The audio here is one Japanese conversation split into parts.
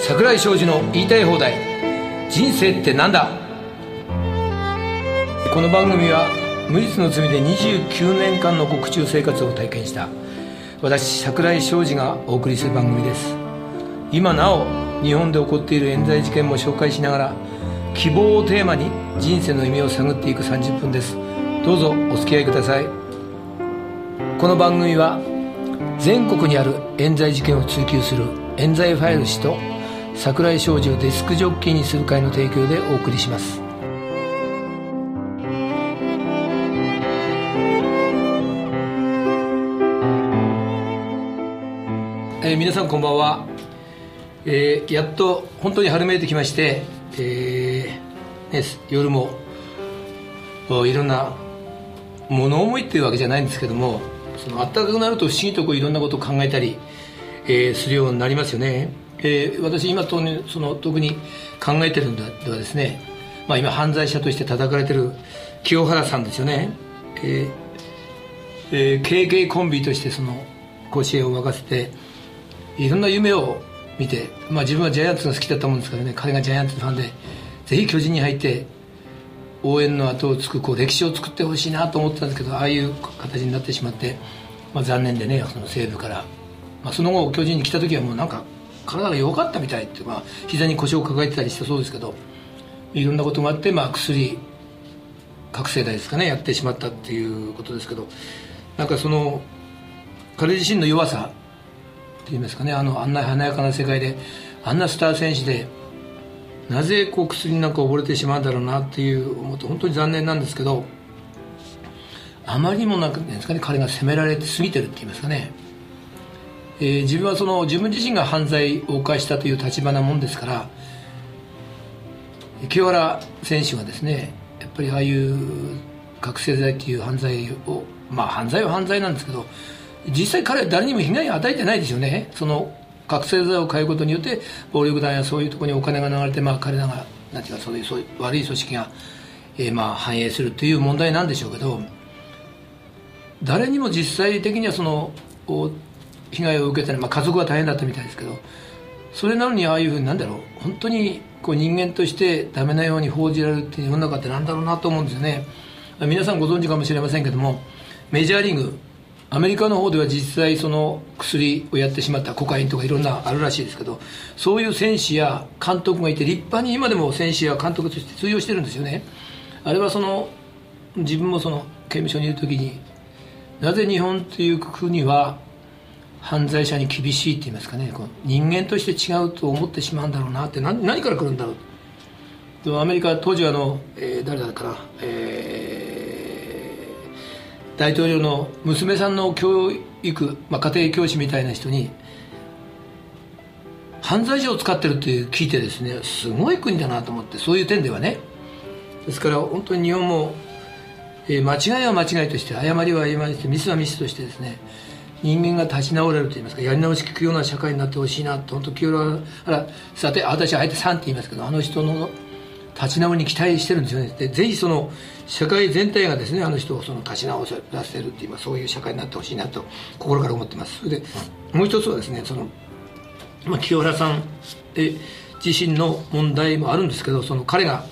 櫻井昌司の言いたい放題。人生ってなんだ。この番組は無実の罪で29年間の獄中生活を体験した私櫻井昌司がお送りする番組です。今なお日本で起こっている冤罪事件も紹介しながら、希望をテーマに人生の意味を探っていく30分です。どうぞお付き合いください。この番組は全国にある冤罪事件を追及する冤罪ファイル氏と櫻井昌司をデスクジョッキーにする会の提供でお送りします。皆さんこんばんは。やっと本当に春めいてきまして、夜もいろんな物思いっていうわけじゃないんですけども、その暖かくなると不思議といろんなことを考えたり、するようになりますよね。私今特に考えてるのではですね、今犯罪者として叩かれてる清原さんですよね。KK コンビとしてその甲子園を沸かせていろんな夢を見て、自分はジャイアンツが好きだったもんですからね、彼がジャイアンツのファンでぜひ巨人に入って応援の後をつく歴史を作ってほしいなと思ってたんですけど、ああいう形になってしまって、残念でね、その西武から、その後巨人に来た時はもうなんか体が弱かったみたいって、膝に腰を抱えてたりしたそうですけど、いろんなことがあって、薬覚醒剤ですかね、やってしまったっていうことですけど、なんかその彼自身の弱さって言いますかね、あんな華やかな世界であんなスター選手でなぜ薬なんか溺れてしまうんだろうなっていう思うと本当に残念なんですけど、あまりにもなんかですかね、彼が責められて過ぎてるって言いますかね。自分は自分自身が犯罪を犯したという立場なもんですから、清原選手がですね、やっぱりああいう覚醒剤っていう犯罪を、犯罪は犯罪なんですけど、実際彼は誰にも被害を与えてないですよね。その覚醒剤を買うことによって暴力団やそういうところにお金が流れて、彼らがなんていうかそういう悪い組織が、繁栄するという問題なんでしょうけど、誰にも実際的にはその被害を受けてない、家族は大変だったみたいですけど、それなのにああいうふうに本当に人間としてダメなように報じられるっていう世の中ってなんだろうなと思うんですよね。皆さんご存知かもしれませんけども、メジャーリーグアメリカの方では実際その薬をやってしまったコカインとかいろんなあるらしいですけど、そういう選手や監督がいて、立派に今でも選手や監督として通用してるんですよね。あれは自分も刑務所にいる時に、なぜ日本という国は犯罪者に厳しいって言いますかね、人間として違うと思ってしまうんだろうなって、何から来るんだろうと。アメリカ当時は誰だかな、大統領の娘さんの教育、家庭教師みたいな人に犯罪者を使ってるって聞いてですね、すごい国だなと思って、そういう点ではね。ですから本当に日本も、間違いは間違いとして、誤りは誤りとして、ミスはミスとしてですね、人間が立ち直れるといいますか、やり直し聞くような社会になってほしいなと。本当清原さて、私はあえてさんって言いますけど、あの人の立ち直りに期待してるんですよね。でぜひ社会全体がですね、あの人を立ち直らせるっていう、そういう社会になってほしいなと心から思ってます。それでもう一つはですね、清原さん自身の問題もあるんですけど、彼が、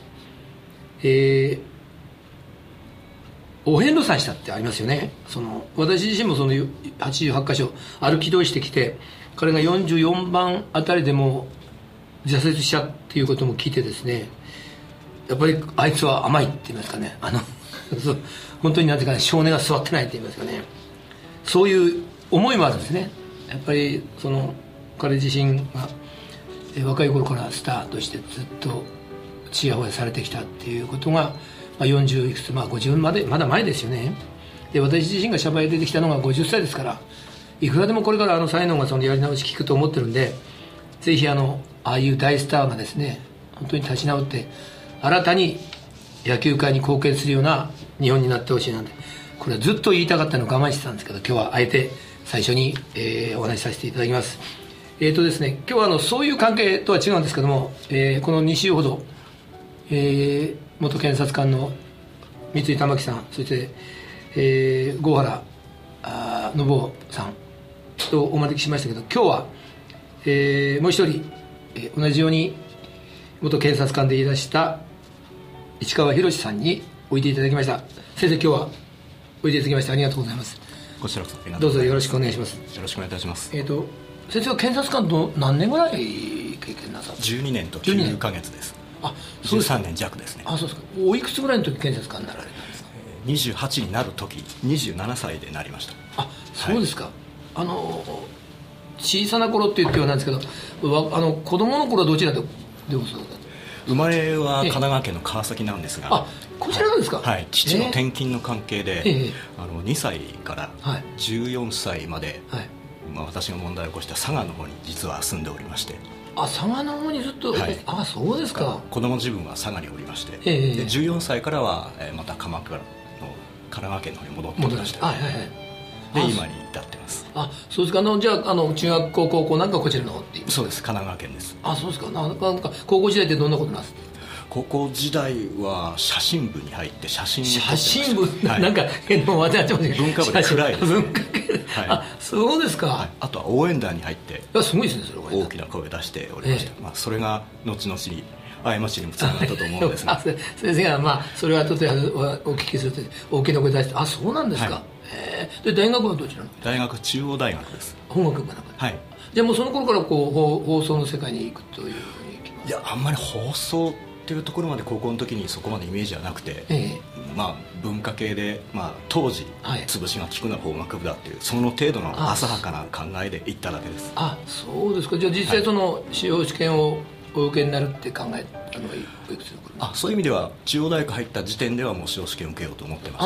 お遍路さんしたってありますよね。私自身も88箇所歩き通してきて、彼が44番あたりでも挫折しちゃうっていうことも聞いてですね、やっぱりあいつは甘いって言いますかね、本当になんていうかね、性根が座ってないって言いますかね、そういう思いもあるんですね。やっぱり彼自身が若い頃からスターとしてずっとちやほやされてきたっていうことが、40いくつ、50まだ前ですよね。で私自身が社会に出てきたのが50歳ですから、いくらでもこれから才能がやり直し効くと思ってるんで、ぜひああいう大スターがですね、本当に立ち直って新たに野球界に貢献するような日本になってほしいなんて、これはずっと言いたかったのを我慢してたんですけど、今日はあえて最初に、お話しさせていただきます。ですね、今日はそういう関係とは違うんですけども、この2週ほど、元検察官の三井玉樹さん、そして、郷原信夫さんとお招きしましたけど、今日は、もう一人、 同じように元検察官でいらした市川博さんにおいでいただきました。先生、今日はおいでいただきましてありがとうございます。 こちらこそどうぞよろしくお願いします。 よろしくお願いいたします。 先生は検察官と何年ぐらい経験なさった 12年と9ヶ月です。 あ、そうですか。 13年弱ですね。 あ、そうですか。おいくつぐらいの時検察官になられたんですか ？28になる時27歳でなりました。 あ、そうですか。小さな頃って言ってはなんですけど、子供の頃はどちらでご育った？ 生まれは神奈川県の川崎なんですが、 あ、こちらなんですか？ はい、父の転勤の関係で、2歳から14歳まで、私が問題を起こした佐賀の方に実は住んでおりまして。 あ、佐賀の方にずっと、あ、そうですか。 子供自分は佐賀におりまして、で14歳からはまた鎌倉の神奈川県の方に戻ってきました。で今に至ってます。 あ、そうですか。じゃあ中学校高校なんかこちらの方っていう？ そうです、神奈川県です。 あ、そうですか。なんか高校時代ってどんなことなんですか？ 高校時代は写真部に入って写真部、なんか変な話題になってますけど、 文化部で暗いです、 文化系、あ、そうですか。 あとは応援団に入ってすごいですね、それ大きな声を出しておりました。それが後々に過ちにもつながったと思うんですが、 先生がそれは後でお聞きすると大きな声出して、あ、そうなんですか。で大学はどちらの？ 大学中央大学です。 本学部なんか。はい。じゃあもうその頃から放送の世界に行くというふうにいきます？ いや、あんまり放送っていうところまで高校の時にそこまでイメージはなくて、文化系で、当時潰しが効くのは法学部だっていうその程度の浅はかな考えで行っただけです。 あ、そうですか。じゃあ実際その司法試験をお受けになるって考えたのはいくつの頃？ そういう意味では中央大学入った時点ではもう司法試験を受けようと思ってました。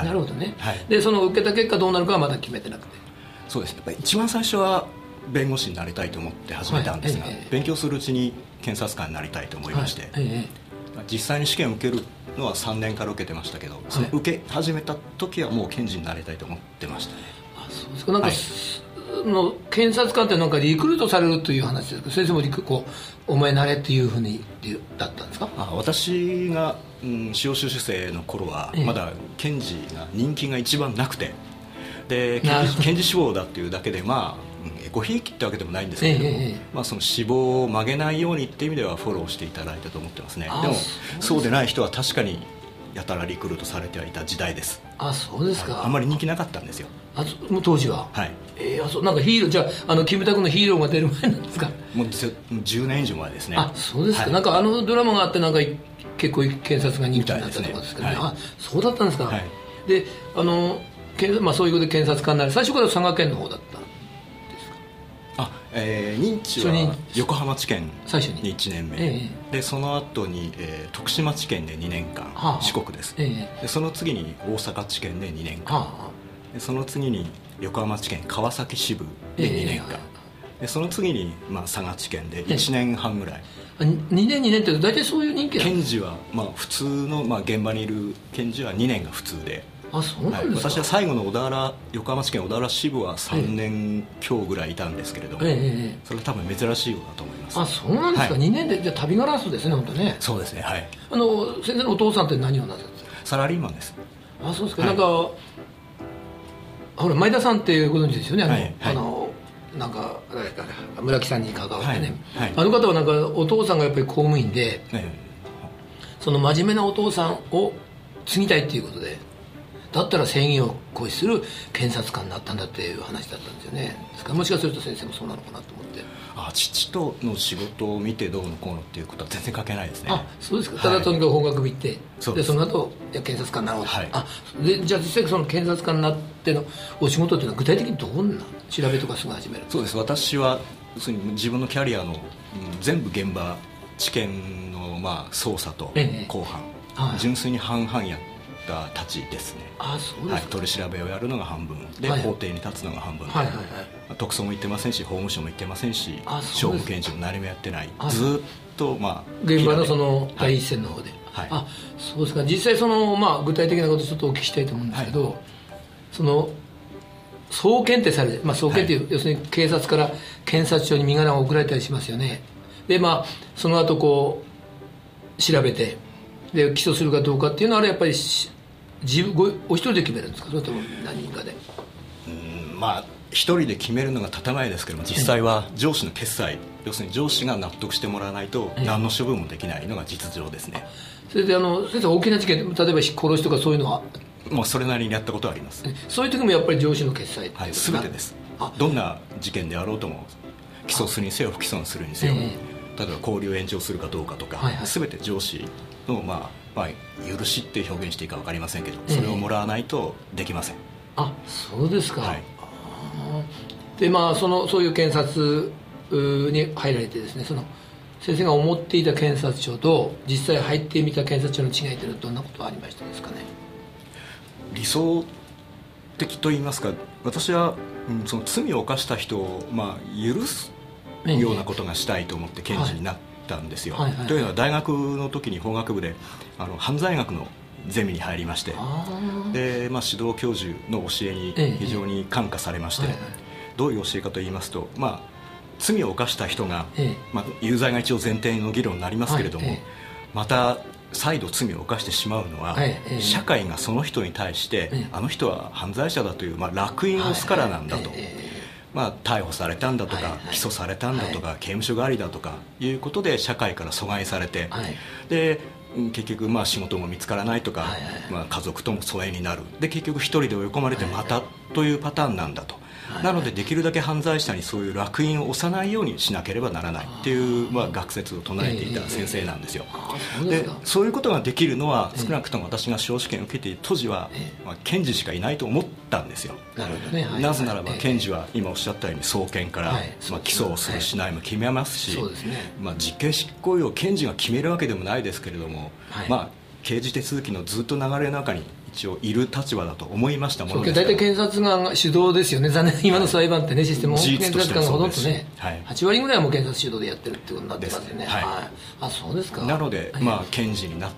なるほどね。でその受けた結果どうなるかはまだ決めてなくて？ そうです。やっぱり一番最初は弁護士になりたいと思って始めたんですが、勉強するうちに検察官になりたいと思いまして、実際に試験を受けるのは3年から受けてましたけど、その受け始めた時はもう検事になりたいと思ってましたね。 あ、そうですか。なんか、検察官ってなんかリクルートされるという話ですけど、先生もお前なれっていうふうにだったんですか？ 私が、司法修習生の頃はまだ検事が人気が一番なくて、で検事志望だっていうだけでごひいきってわけでもないんですけれども、その志望を曲げないようにっていう意味ではフォローしていただいたと思ってますね。でもそうでない人は確かにやたらリクルートされてはいた時代です。 あ、そうですか。 あんまり人気なかったんですよ。 もう当時は。 はい。 なんかヒーロー、じゃあキムタクのヒーローが出る前なんですか？ もう10年以上前ですね。 あ、そうですか。なんかドラマがあってなんか結構検察が人気になったとかですけどね。あ、そうだったんですか。でそういうことで検察官になり、最初から佐賀県の方だったんですか？ 認知は横浜地検に1年目、でその後に、徳島地検で2年間、四国です、でその次に大阪地検で2年間、でその次に横浜地検川崎支部で2年間、でその次に、佐賀地検で1年半ぐらい。 2年って大体そういう人気なんですか？ 検事は、普通の、現場にいる検事は2年が普通で、 あ、そうなんですか。 私は最後の横浜地検小田原支部は3年強ぐらいいたんですけれども、それは多分珍しいようだと思います。 あ、そうなんですか。2年でじゃあ旅ガラスですね、本当ね。 そうですね。はい。 先生のお父さんって何をなさってたんですか？ サラリーマンです。 あ、そうですか。なんかほら前田さんってご存知ですよね。なんか村木さんに関わってね、あの方はなんかお父さんがやっぱり公務員で、その真面目なお父さんを継ぎたいっていうことで、だったら正義を行使する検察官になったんだっていう話だったんですよね。ですからもしかすると先生もそうなのかなと思って。 父との仕事を見てどうのこうのっていうことは全然関係ないですね。 あ、そうですか。ただとにかく法学部行って、でその後検察官になろうと。でじゃあ実際その検察官になってのお仕事っていうのは具体的にどんな調べとかすぐ始める？ そうです。私は要するに自分のキャリアの、全部現場知見の捜査と公判、純粋に半々やったたちですね。 あ、そうですか。 取り調べをやるのが半分で、法廷に立つのが半分で、特捜も行ってませんし法務省も行ってませんし、勝負検事も何もやってない、ずっと現場のその第一線の方で、あ、そうですか。実際その具体的なことちょっとお聞きしたいと思うんですけど、その送検ってされて、送検っていう、要するに警察から検察庁に身柄が送られたりしますよね。でその後調べてで起訴するかどうかっていうのはあれやっぱりお一人で決めるんですか？それとも何人かで？ 一人で決めるのが建前ですけども、実際は上司の決裁、要するに上司が納得してもらわないと何の処分もできないのが実情ですね。 それで先生、大きな事件、例えば殺しとかそういうのはもうそれなりにやったことはあります。 そういう時もやっぱり上司の決裁っていう、はい、 全てです。どんな事件であろうとも、起訴するにせよ不起訴にするにせよ、例えば勾留延長するかどうかとか、はいはい、全て上司の、許しって表現していいか分かりませんけど、それをもらわないとできません。 あ、そうですか。 はい、 でそういう検察に入られてですね、先生が思っていた検察庁と実際入ってみた検察庁の違いというのはどんなことがありましたですかね。 理想的といいますか、私は、その罪を犯した人を、許すようなことがしたいと思って検事になったんですよ。はいはいはい、というのは大学の時に法学部で犯罪学のゼミに入りまして、で、指導教授の教えに非常に感化されまして、どういう教えかといいますと、罪を犯した人が、有罪が一応前提の議論になりますけれども、また再度罪を犯してしまうのは、社会がその人に対して、あの人は犯罪者だという、烙印を押すからなんだと、逮捕されたんだとか、起訴されたんだとか、刑務所帰りだとかいうことで社会から阻害されて、で結局仕事も見つからないとか、家族とも疎遠になる、で結局一人で追い込まれてまたというパターンなんだと。なのでできるだけ犯罪者にそういう烙印を押さないようにしなければならないっていう、学説を唱えていた先生なんですよ。でそういうことができるのは、少なくとも私が司法試験を受けている当時は、検事しかいないと思ったんですよ。なぜならば検事は今おっしゃったように送検から、起訴をするしないも決めますし、実刑執行猶予を検事が決めるわけでもないですけれども、刑事手続きのずっと流れの中に一応いる立場だと思いましたものですから。 大体検察が主導ですよね。残念に今の裁判ってね、システム検察官がほとんどね、8割ぐらいはもう検察主導でやってるってことになってますよね。あ、そうですか。 なので、検事になって、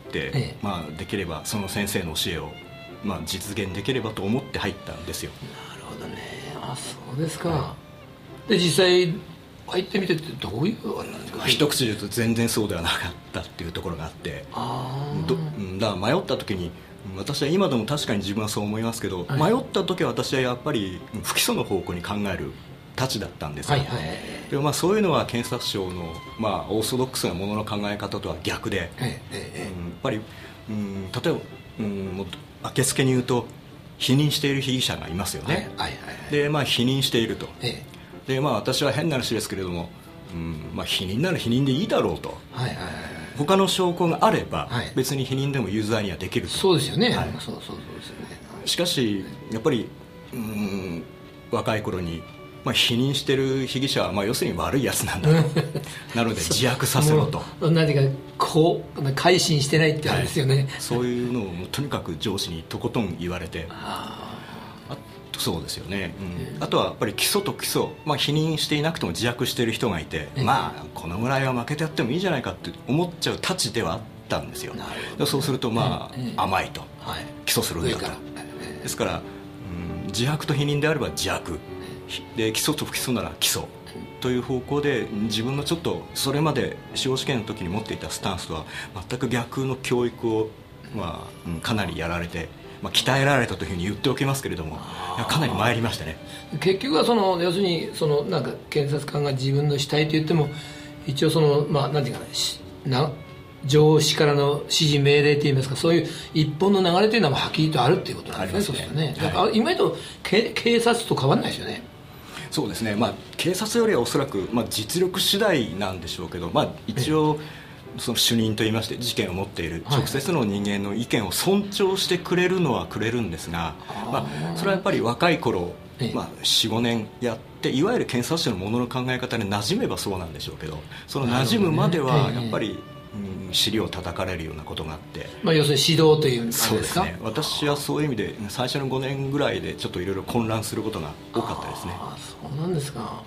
できればその先生の教えを、実現できればと思って入ったんですよ。 なるほどね。あ、そうですか。で実際入ってみてってどういうあれなんですか。 一口で言うと全然そうではなかったっていうところがあって、だから迷った時に、私は今でも確かに自分はそう思いますけど、迷った時は私はやっぱり不起訴の方向に考えるたちだったんですよ。でそういうのは検察庁の、オーソドックスなものの考え方とは逆で、やっぱり、例えば、もっとあけすけに言うと否認している被疑者がいますよね。で、否認していると。で私は変な話ですけれども、否認なら否認でいいだろうと、他の証拠があれば、別に否認でも有罪にはできると。 そうですよね。 しかしやっぱり若い頃に、否認してる被疑者は、要するに悪いやつなんだとなので自白させろと何か改心してないってあれですよね。 そういうのをとにかく上司にとことん言われて、そうですよね。あとはやっぱり起訴と起訴、否認していなくても自白している人がいて、このぐらいは負けてやってもいいじゃないかって思っちゃうたちではあったんですよ。そうすると甘いと、起訴するんだと。ですから、自白と否認であれば自白で、起訴と不起訴なら起訴という方向で、自分のちょっとそれまで司法試験の時に持っていたスタンスとは全く逆の教育を、かなりやられて、鍛えられたというふうに言っておきますけれども、かなり参りましたね。 結局は要するになんか検察官が自分の主体と言っても、一応なんていうかな、上司からの指示命令といいますか、そういう一本の流れというのははっきりとあるということなんですね。そうですよね。だから今と警察と変わらないですよね。 そうですね。警察よりはおそらく、実力次第なんでしょうけど、一応その主任といいまして事件を持っている直接の人間の意見を尊重してくれるのはくれるんですが、それはやっぱり若い頃、4、5年やって、いわゆる検察庁のものの考え方に馴染めばそうなんでしょうけど、その馴染むまではやっぱり、尻を叩かれるようなことがあって、 要するに指導という感じですか。 そうですね。私はそういう意味で最初の5年ぐらいでちょっといろいろ混乱することが多かったですね。 そうなんですか。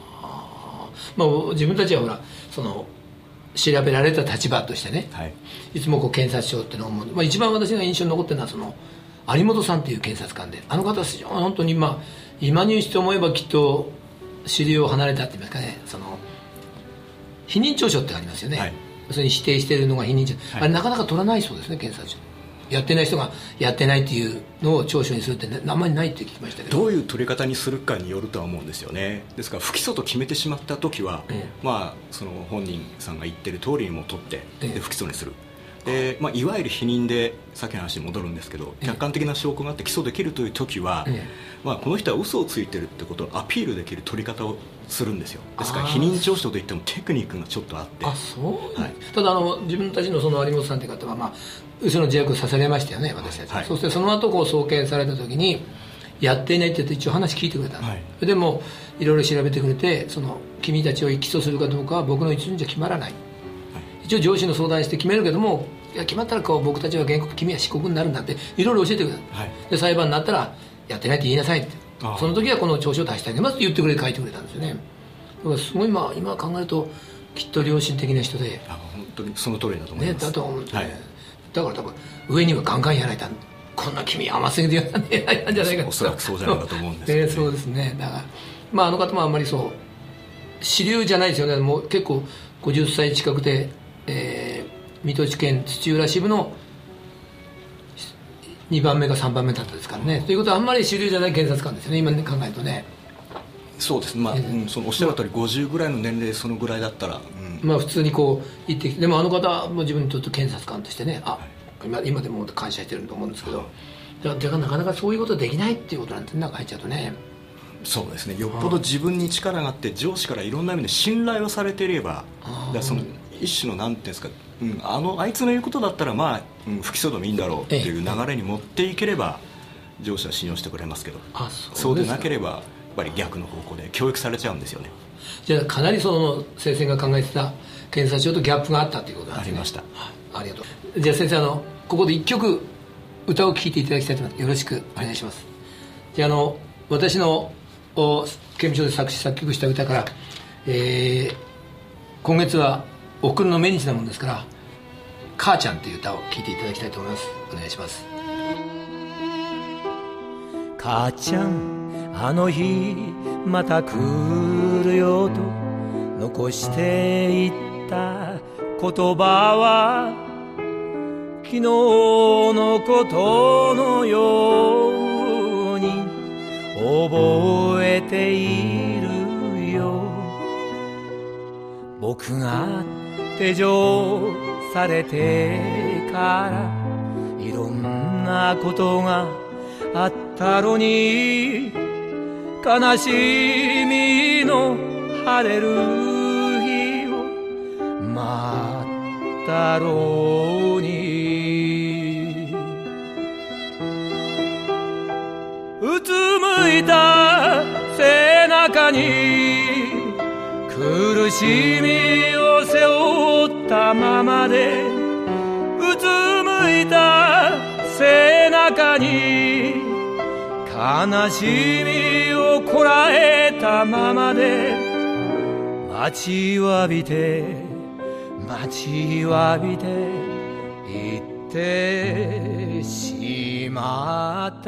自分たちはほら調べられた立場としてね、いつも検察庁っていうのを思う、一番私が印象に残ってるのは有本さんっていう検察官で、あの方は非常に本当に今にして思えばきっと尻を離れたって言いますかね、否認調書ってありますよね。要するに否定しているのが否認調書、あれなかなか取らないそうですね、検察庁。 やってない人がやってないっていうのを調書にするって、ね、あんまりないって聞きましたけど、 どういう取り方にするかによるとは思うんですよね。ですから不起訴と決めてしまった時は、まあ、その本人さんが言ってる通りにも取って、で不起訴にする。でまあ、いわゆる否認でさっきの話に戻るんですけど、客観的な証拠があって起訴できるという時は、まあ、この人は嘘をついてるってことをアピールできる取り方をするんですよ。ですから否認調書といってもテクニックがちょっとあって、 そう、はい、ただ自分たちのその有本さんという方は、まあ、嘘の自白させられましたよね、私たち、はい、そしてその後こう送検された時にやっていないって言って一応話聞いてくれたの、はい、でもいろいろ調べてくれて、君たちを起訴するかどうかは僕の一存じゃ決まらない、はい、一応上司の相談して決めるけども、いや決まったら僕たちは原告、君は被告になるんだっていろいろ教えてくれた、はい、で裁判になったらやってないって言いなさいって、その時はこの調書を出してあげますって言ってくれて書いてくれたんですよね。だからすごい今考えるときっと良心的な人で、 本当にその通りだと思います、 ね、だと思うんですね、はい、だから多分上にはガンガンやられた、こんな君甘すぎてやられたんじゃないかと、 おそらくそうじゃないかと思うんですけど、ねそうですね。だから、まあ、あの方もあんまりそう主流じゃないですよね。もう結構50歳近くて、水戸地検土浦支部の2番目か3番目だったですからね、ということはあんまり主流じゃない検察官ですよね、今考えるとね。 そうですね、まあそのおっしゃる通り50ぐらいの年齢そのぐらいだったら、 まあ普通にこう言ってきて、でもあの方も自分にとって検察官としてね、今でも感謝してると思うんですけど、だからなかなかそういうことできないっていうことなんて中入っちゃうとね。 そうですね、よっぽど自分に力があって上司からいろんな意味で信頼をされていれば、だその一種のなんていうんですか、あいつの言うことだったらまあ、不起訴でもいいんだろうっていう流れに持っていければ上司は信用してくれますけど、そうでなければやっぱり逆の方向で教育されちゃうんですよね。 じゃあかなりその先生が考えてた検察庁とギャップがあったということなんですね。 ありました、 ありがとう。じゃあ先生ここで1曲歌を聴いていただきたいと思います。よろしくお願いします、じゃあ私の刑務所で作詞作曲した歌から、今月は送るの命日なもんですから「母ちゃん」という歌を聴いていただきたいと思います。お願いします。 母ちゃんあの日また来るよと残していった言葉は昨日のことのように覚えているよ。僕が手錠されてからいろんなことがあったのに、悲しみの晴れる日を待ったろうに、うつむいた背中に苦しみを背負ったままで、うつむいた背中に悲しみをこらえたままで、待ちわびて待ちわびて行ってしまった。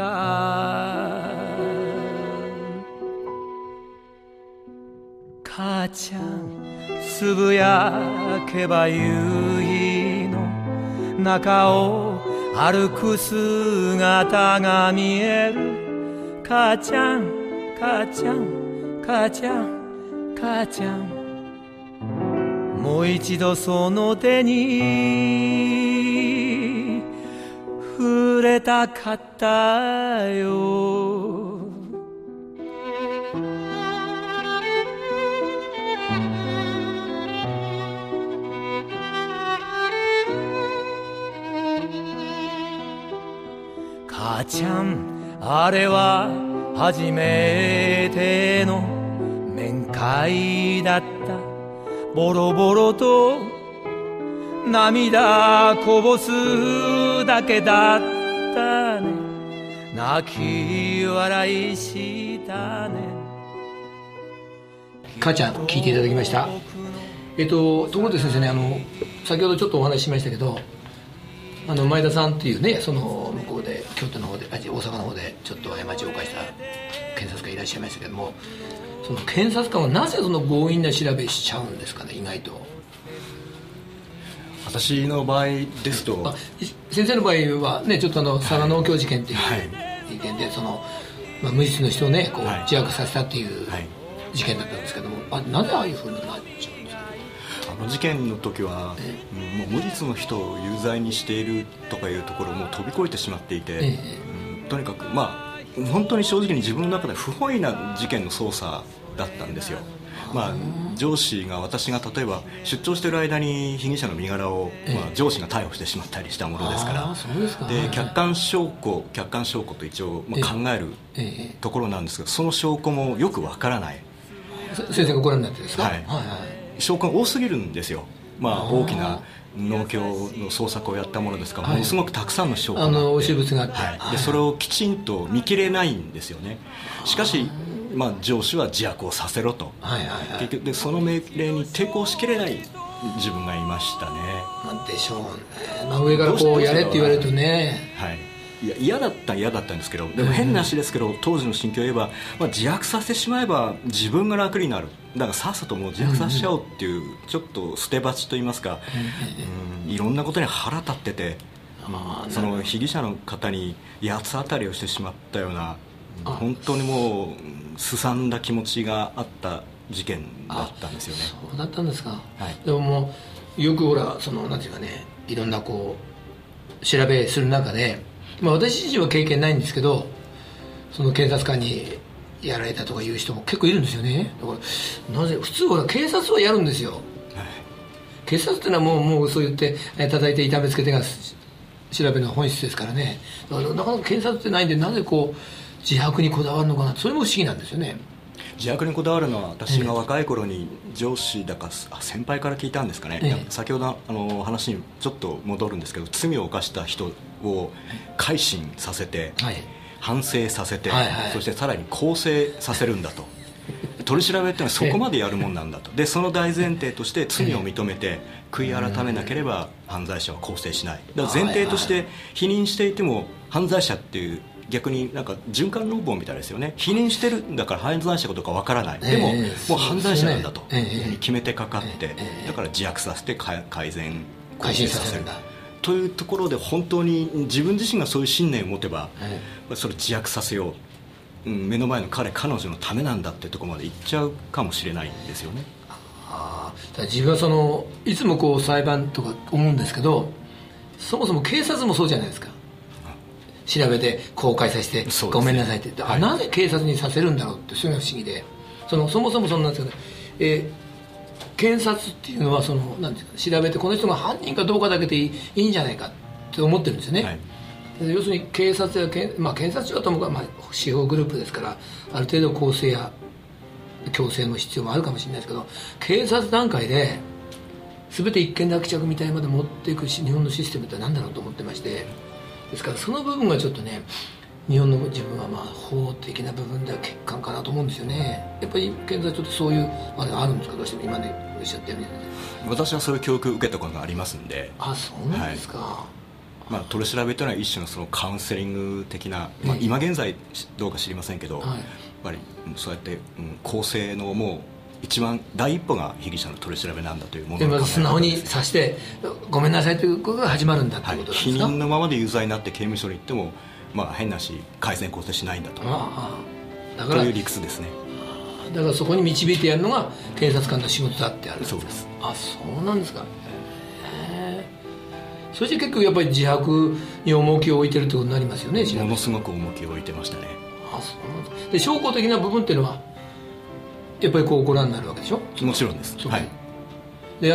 母ちゃんつぶやけば夕日の中を歩く姿が見える。母ちゃん母ちゃん母ちゃん母ちゃん、もう一度その手に触れたかったよ。母ちゃんあれは初めての面会だった。ボロボロと涙こぼすだけだったね。泣き笑いしたね。 母ちゃん聞いていただきました。ところで先生ね、先ほどちょっとお話ししましたけど、前田さんっていうね、その向こうで京都の方で大阪の方でちょっと過ちを犯した検察官いらっしゃいましたけども、その検察官はなぜその強引な調べしちゃうんですかね、意外と。 私の場合ですと、 先生の場合はね、ちょっと佐賀農協事件っていう事件で、無実の人をねこう自白させたっていう事件だったんですけども、なぜああいうふうになっちゃうんですか？ 事件の時は、もう無実の人を有罪にしているとかいうところをもう飛び越えてしまっていて、とにかく本当に正直に自分の中で不本意な事件の捜査だったんですよ。上司が、私が例えば出張している間に被疑者の身柄を、上司が逮捕してしまったりしたものですから、で客観証拠と一応、考えるところなんですが、その証拠もよくわからない。 先生がご覧になってですか？ 証拠が多すぎるんですよ。大きな農協の捜索をやったものですから、ものすごくたくさんの証拠があって、 押収物があって、 でそれをきちんと見切れないんですよね。しかし上司は自白をさせろと、結局でその命令に抵抗しきれない自分がいましたね。 なんでしょうね、上からこうやれって言われるとね、 いや嫌だったんですけど、でも変な話ですけど、当時の心境を言えば、自白させてしまえば自分が楽になる、だからさっさともう自白させちゃおうっていう、ちょっと捨て鉢といいますか、いろんなことに腹立ってて、その被疑者の方に八つ当たりをしてしまったような、本当にもうすさんだ気持ちがあった事件だったんですよね。 そうだったんですか。でももうよくほらなんていうかね、いろんなこう調べする中で、私自身は経験ないんですけど、その警察官にやられたとかいう人も結構いるんですよね。だからなぜ普通は警察はやるんですよ、警察っていうのはもうそう言って叩いて痛めつけてが調べるのが本質ですからね。だからなかなか警察ってないんで、なぜこう自白にこだわるのかな、それも不思議なんですよね。 自白にこだわるのは、私が若い頃に上司だか先輩から聞いたんですかね、先ほど話にちょっと戻るんですけど、罪を犯した人を改心させて、反省させて、そしてさらに更生させるんだと、取り調べっていうのはそこまでやるもんなんだと。でその大前提として罪を認めて悔い改めなければ犯罪者は更生しない。だから前提として否認していても犯罪者っていう、逆になんか循環論法みたいですよね。否認してるんだから犯罪者かどうかわからない、でももう犯罪者なんだと決めてかかって、だから自白させて改心させるというところで、本当に自分自身がそういう信念を持てば、それ自白させよう、目の前の彼女のためなんだっていうところまで行っちゃうかもしれないんですよね。 自分はいつもこう裁判とか思うんですけど、そもそも警察もそうじゃないですか。調べて公開させて、ごめんなさいって、なぜ警察にさせるんだろうって、それが不思議で、そもそもそんなんですけど、検察っていうのはなんですか、調べてこの人が犯人かどうかだけでいいんじゃないかって思ってるんですよね。要するに警察や検察庁とも司法グループですから、ある程度公正や強制の必要もあるかもしれないですけど、警察段階で全て一件落着みたいまで持っていく日本のシステムって何だろうと思ってまして、ですからその部分がちょっとね、日本の自分は法的な部分では欠陥かなと思うんですよね。やっぱり現在ちょっとそういうあれがあるんですか、どうしても今でおっしゃったように。 私はそういう教育を受けたことがありますんで。 そうなんですか。 取り調べというのは一種のカウンセリング的な、今現在どうか知りませんけど、やっぱりそうやって、更生のもう一番第一歩が被疑者の取り調べなんだというものを考える、 素直にさしてごめんなさいということが始まるんだということですか。 否認のままで有罪になって刑務所に行っても、変なし改善更生しないんだと、だからという理屈ですね。 だからそこに導いてやるのが警察官の仕事だってあるんですか。 そうです。 そうなんですか。そして結構やっぱり自白に重きを置いてるってことになりますよね。 ものすごく重きを置いてましたね。 そうなんです。で証拠的な部分っていうのはやっぱりこうご覧になるわけでしょ。 もちろんです。 で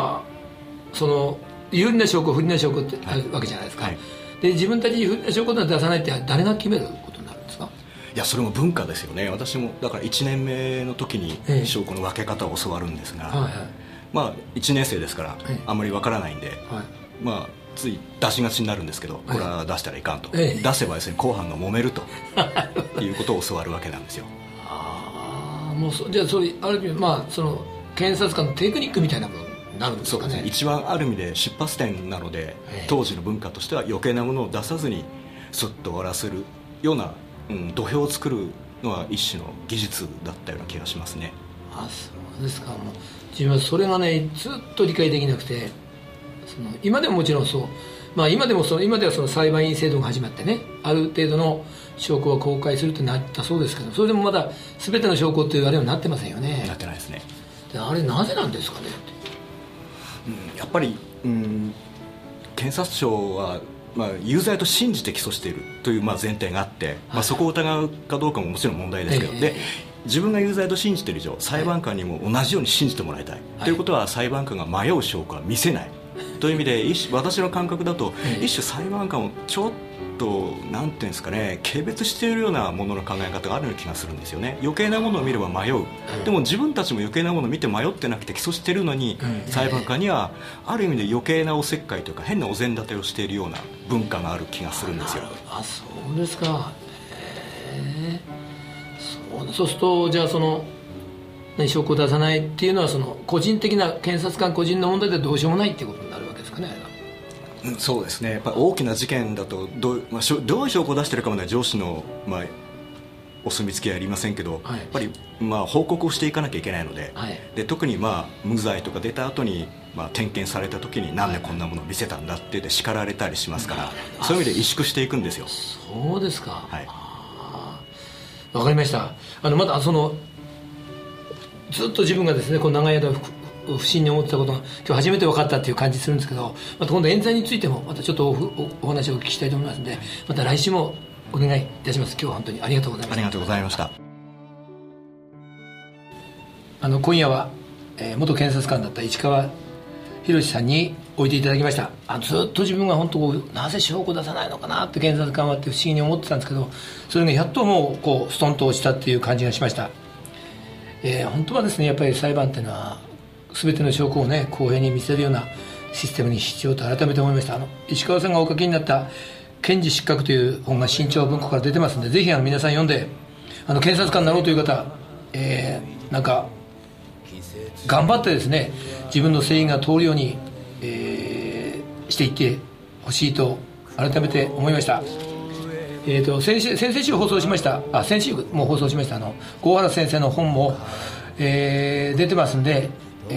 有利な証拠不利な証拠ってあるわけじゃないですか。で自分たちに不利な証拠を出さないって誰が決めることになるんですか。 いや、それも文化ですよね。私もだから1年目の時に証拠の分け方を教わるんですが、1年生ですからあんまり分からないんで、つい出しがちになるんですけど、これは出したらいかんと、出せばですね、公判が揉めるということを教わるわけなんですよ。 じゃあそれある意味検察官のテクニックみたいなものになるんですかね。 そうですね。一番ある意味で出発点なので、当時の文化としては余計なものを出さずにスッと終わらせるような、土俵を作るのは一種の技術だったような気がしますね。 そうですか。自分はそれがねずっと理解できなくて、 今でももちろんそう、今ではその裁判員制度が始まってね、ある程度の証拠は公開するってなったそうですけど、それでもまだ全ての証拠っていうあれはなってませんよね。 なってないですね。 あれなぜなんですかね。 やっぱり、検察庁は、有罪と信じて起訴しているという前提があって、そこを疑うかどうかももちろん問題ですけど、で自分が有罪と信じている以上、裁判官にも同じように信じてもらいたい、ということは裁判官が迷う証拠は見せないという意味で、私の感覚だと、一種裁判官をちょっとなんていうんですかね、軽蔑しているようなものの考え方があるような気がするんですよね。余計なものを見れば迷う、でも自分たちも余計なものを見て迷ってなくて起訴しているのに、裁判官にはある意味で余計なおせっかいというか変なお膳立てをしているような文化がある気がするんですよ。 そうですか。そうすると、じゃあ証拠を出さないっていうのは、個人的な検察官個人の問題でどうしようもないっていうことになるわけですかね。 そうですね。やっぱり大きな事件だとどういう証拠を出しているかまでは上司の、お墨付きはありませんけど、やっぱり、報告をしていかなきゃいけないので、で特に無罪とか出た後に、点検された時になんでこんなものを見せたんだって言って叱られたりしますから、そういう意味で萎縮していくんですよ。 そうですか。わかりました。まだずっと自分がですね、この長い間不審に思ってたことが今日初めて分かったっていう感じするんですけど、また今度冤罪についてもまたちょっとお話をお聞きしたいと思いますので、また来週もお願いいたします。今日は本当にありがとうございました。 ありがとうございました。 今夜は、元検察官だった市川博さんにおいていただきました。ずっと自分が本当なぜ証拠出さないのかなって検察官はって不思議に思ってたんですけど、それがやっともうストンと落ちたっていう感じがしました。本当はですね、やっぱり裁判っていうのは全ての証拠をね、公平に見せるようなシステムに必要と改めて思いました。石川さんがお書きになった検事失格という本が新潮文庫から出てますので、ぜひ皆さん読んで、検察官になろうという方、なんか頑張ってですね、自分の正義が通るように、していってほしいと改めて思いました。先々週放送しました、先週も放送しました郷原先生の本も、出てますんで、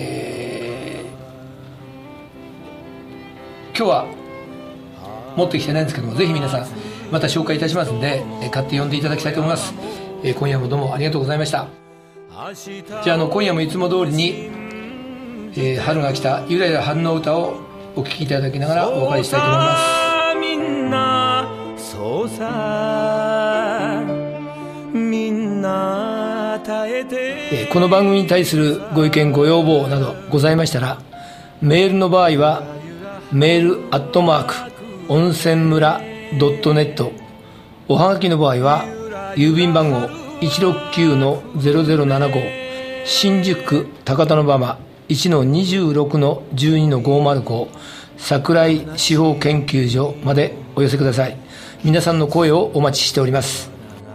今日は持ってきてないんですけども、ぜひ皆さんまた紹介いたしますんで、買って読んでいただきたいと思います。今夜もどうもありがとうございました。じゃあ、今夜もいつも通りに、春が来たゆらゆら春の歌をお聴きいただきながらお別れしたいと思います。 みんなそうさ、みんな耐えて。 この番組に対するご意見ご要望などございましたら、メールの場合はメール@温泉村.net、 おはがきの場合は郵便番号 169-0075、 新宿区高田馬場 1-26-12-505 桜井司法研究所までお寄せください。皆さんの声をお待ちしております。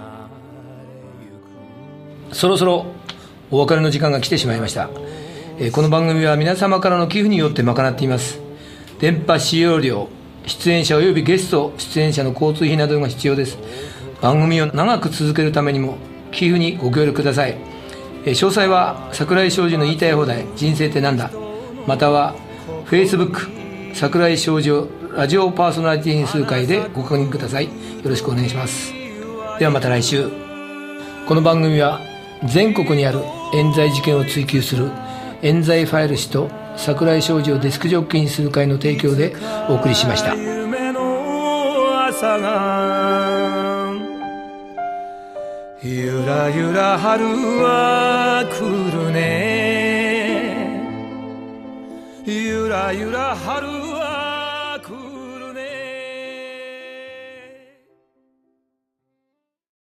そろそろお別れの時間が来てしまいました。この番組は皆様からの寄付によって賄っています。電波使用料、出演者及びゲスト出演者の交通費などが必要です。番組を長く続けるためにも寄付にご協力ください。詳細は櫻井昌司の言いたい放題人生ってなんだ、または Facebook 櫻井昌司ラジオパーソナリティ数回でご確認ください。よろしくお願いします。ではまた来週。この番組は全国にある冤罪事件を追及する冤罪ファイル誌と櫻井昌司をデスクジョッキーにする会の提供でお送りしました。 夢の朝がゆらゆら春は来るね、ゆらゆら春は